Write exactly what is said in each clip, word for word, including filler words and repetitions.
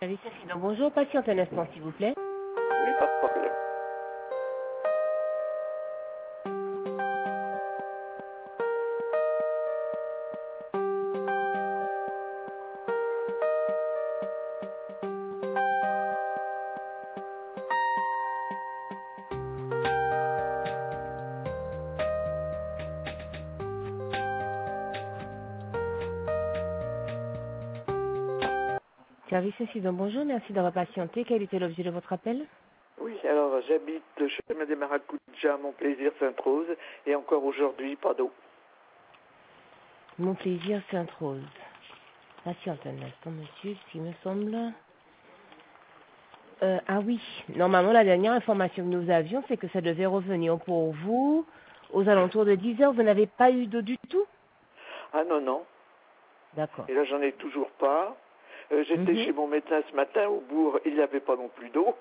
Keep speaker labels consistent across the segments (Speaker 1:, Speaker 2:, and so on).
Speaker 1: Service incident. Bonjour, patiente un instant, s'il vous plaît.
Speaker 2: Oui, pas de problème.
Speaker 1: Service incident. Bonjour, merci d'avoir patienté. Quel était l'objet de votre appel?
Speaker 2: Oui, alors j'habite chemin des Maracujas, mon plaisir Sainte-Rose, et encore aujourd'hui, pas d'eau.
Speaker 1: Mon plaisir, Sainte-Rose. Patiente un instant, monsieur, ce qui me semble. Euh, ah oui, normalement, la dernière information que nous avions, c'est que ça devait revenir pour vous aux alentours de dix heures. Vous n'avez pas eu d'eau du tout?
Speaker 2: Ah non, non.
Speaker 1: D'accord.
Speaker 2: Et là, j'en ai toujours pas. Euh, J'étais
Speaker 1: Mhm.
Speaker 2: chez mon médecin ce matin, au bourg, il n'y avait pas non plus d'eau.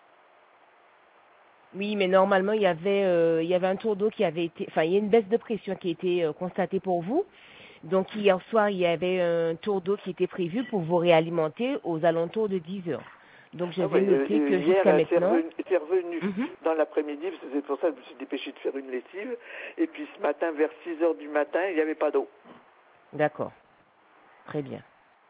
Speaker 1: Oui, mais normalement, il y avait, euh, il y avait un tour d'eau qui avait été, enfin, il y a une baisse de pression qui a été euh, constatée pour vous. Donc, hier soir, il y avait un tour d'eau qui était prévu pour vous réalimenter aux alentours de dix heures. Donc, je
Speaker 2: Ah
Speaker 1: vais
Speaker 2: ouais, euh,
Speaker 1: noter
Speaker 2: euh,
Speaker 1: que
Speaker 2: hier,
Speaker 1: jusqu'à
Speaker 2: euh, c'est
Speaker 1: maintenant.
Speaker 2: revenu, c'est revenu
Speaker 1: Mhm.
Speaker 2: dans l'après-midi, parce que c'est pour ça que je me suis dépêché de faire une lessive. Et puis ce matin, vers six heures du matin, il n'y avait pas d'eau.
Speaker 1: D'accord, très bien.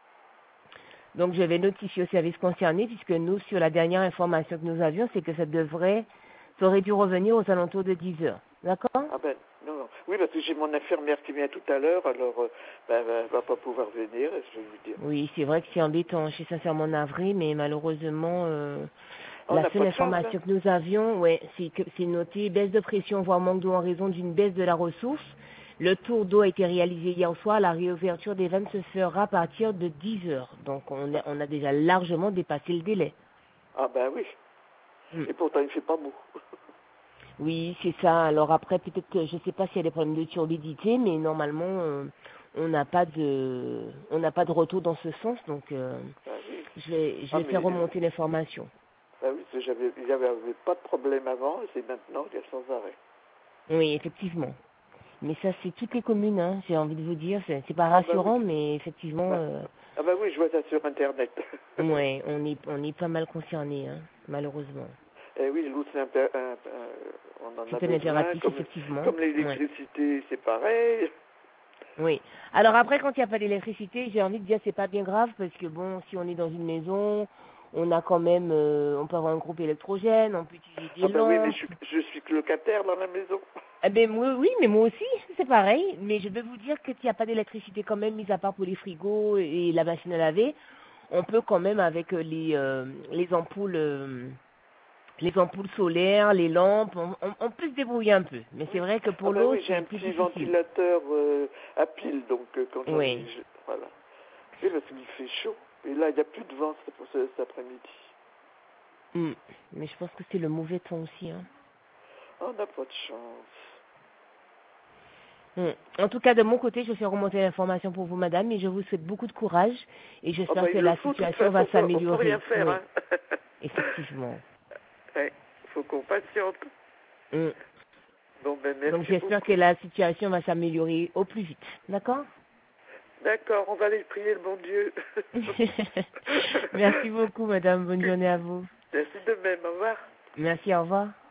Speaker 1: Donc, je vais notifier au service concerné, puisque nous, sur la dernière information que nous avions, c'est que ça devrait, ça aurait dû revenir aux alentours de dix heures. D'accord?
Speaker 2: Ah ben, non, non. Oui, parce que j'ai mon infirmière qui vient tout à l'heure, alors euh, ben, ben, elle va pas pouvoir venir, je vais lui dire.
Speaker 1: Oui, c'est vrai que c'est embêtant. Je suis sincèrement navrée, mais malheureusement, euh,
Speaker 2: On
Speaker 1: la
Speaker 2: n'a
Speaker 1: seule
Speaker 2: pas de chance, hein.
Speaker 1: information que nous avions, ouais, c'est que c'est noté baisse de pression, voire manque d'eau en raison d'une baisse de la ressource. Le tour d'eau a été réalisé hier soir. La réouverture des vannes se fera à partir de dix heures. Donc, on a, on a déjà largement dépassé le délai.
Speaker 2: Ah ben oui.
Speaker 1: Hmm.
Speaker 2: Et pourtant, il fait pas beau.
Speaker 1: Oui, c'est ça. Alors après, peut-être que je ne sais pas s'il y a des problèmes de turbidité, mais normalement, euh, on n'a pas de, on n'a pas de retour dans ce sens. Donc, euh,
Speaker 2: Ben oui.
Speaker 1: je vais, je
Speaker 2: Ah
Speaker 1: vais
Speaker 2: mais,
Speaker 1: faire
Speaker 2: euh,
Speaker 1: remonter l'information.
Speaker 2: ben oui, parce que j'avais, il n'y avait, avait pas de problème avant, et c'est maintenant qu'il y a sans arrêt.
Speaker 1: Oui, effectivement. Mais ça, c'est toutes les communes, hein, j'ai envie de vous dire. C'est c'est pas
Speaker 2: Ah ben oui.
Speaker 1: rassurant, mais effectivement,
Speaker 2: Ben,
Speaker 1: euh,
Speaker 2: ah ben oui, je vois ça sur Internet.
Speaker 1: ouais, on est, on est pas mal concernés, hein, malheureusement.
Speaker 2: Et oui, l'eau, c'est un, peu- un- un- on en a
Speaker 1: C'est un
Speaker 2: besoin,
Speaker 1: impératif,
Speaker 2: comme,
Speaker 1: effectivement.
Speaker 2: comme
Speaker 1: Ouais.
Speaker 2: l'électricité, c'est pareil.
Speaker 1: Oui. Alors après, quand il n'y a pas d'électricité, j'ai envie de dire c'est pas bien grave parce que bon, si on est dans une maison, on a quand même, euh, on peut avoir un groupe électrogène, on peut utiliser
Speaker 2: Ah
Speaker 1: des
Speaker 2: ben oui, mais je,
Speaker 1: lampes.
Speaker 2: suis- je suis que locataire dans la maison.
Speaker 1: Eh ben moi, oui, mais moi aussi, c'est pareil. Mais je vais vous dire que s'il n'y a pas d'électricité quand même, mis à part pour les frigos et la machine à laver, on peut quand même avec euh, les euh, les ampoules euh, les ampoules solaires, les lampes, on, on- on peut se débrouiller un peu. Mais c'est
Speaker 2: Oui.
Speaker 1: vrai que
Speaker 2: Ah
Speaker 1: pour
Speaker 2: ben
Speaker 1: l'eau,
Speaker 2: oui, j'ai
Speaker 1: c'est
Speaker 2: un
Speaker 1: plus
Speaker 2: petit
Speaker 1: difficile.
Speaker 2: ventilateur euh, à pile, donc euh, quand j'en ai,
Speaker 1: Oui.
Speaker 2: je- voilà. Oui, parce qu'il fait chaud. Et là, il n'y a plus de vent c'est pour ce- cet après-midi.
Speaker 1: Hmm. Mais je pense que c'est le mauvais temps aussi, hein.
Speaker 2: Oh, on n'a pas de chance.
Speaker 1: Hmm. En tout cas, de mon côté, je fais remonter l'information pour vous, madame, et je vous souhaite beaucoup de courage et
Speaker 2: Oh
Speaker 1: j'espère
Speaker 2: ben
Speaker 1: que
Speaker 2: il le
Speaker 1: la
Speaker 2: faut, de toute
Speaker 1: situation
Speaker 2: façon,
Speaker 1: va
Speaker 2: on peut, on peut rien
Speaker 1: s'améliorer.
Speaker 2: faire,
Speaker 1: Oui,
Speaker 2: hein.
Speaker 1: effectivement.
Speaker 2: Ouais, il faut qu'on patiente.
Speaker 1: Hmm.
Speaker 2: Bon ben
Speaker 1: Donc
Speaker 2: merci
Speaker 1: j'espère que
Speaker 2: beaucoup.
Speaker 1: la situation va s'améliorer au plus vite. D'accord?
Speaker 2: D'accord, on va aller prier le bon Dieu.
Speaker 1: Merci beaucoup, madame. Bonne journée à vous.
Speaker 2: Merci de même, au revoir.
Speaker 1: Merci, au revoir.